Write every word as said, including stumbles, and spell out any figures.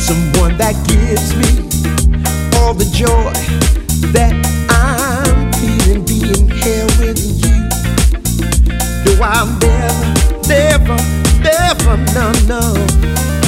someone that gives me all the joy that I'm feeling being here with you. No, I'll never, never, never, no, no.